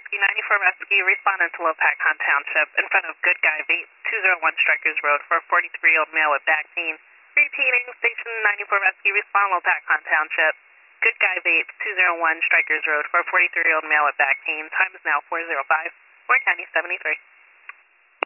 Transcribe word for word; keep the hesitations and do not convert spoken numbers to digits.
Rescue ninety-four Rescue, respond to Lopac Township in front of Good Guy Vape, two oh one Strikers Road for a forty-three-year-old male with back pain. Repeating, Station ninety-four Rescue, respond Lopac Township. Good Guy Vape, two oh one Strikers Road for a forty-three-year-old male with back pain. Time is now four oh five, four ten seventy-three.